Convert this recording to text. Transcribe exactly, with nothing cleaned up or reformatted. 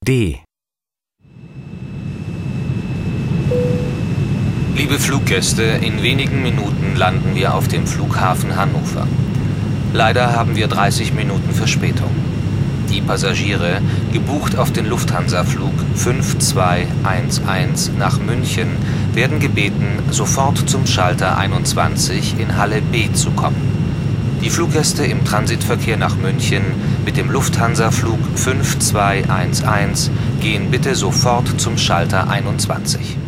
D. Liebe Fluggäste, in wenigen Minuten landen wir auf dem Flughafen Hannover. Leider haben wir dreißig Minuten Verspätung. Die Passagiere, gebucht auf den Lufthansa-Flug fünf zwei eins eins nach München, werden gebeten, sofort zum Schalter einundzwanzig in Halle B zu kommen. Die Fluggäste im Transitverkehr nach München mit dem Lufthansa-Flug fünf zwei eins eins gehen bitte sofort zum Schalter einundzwanzig.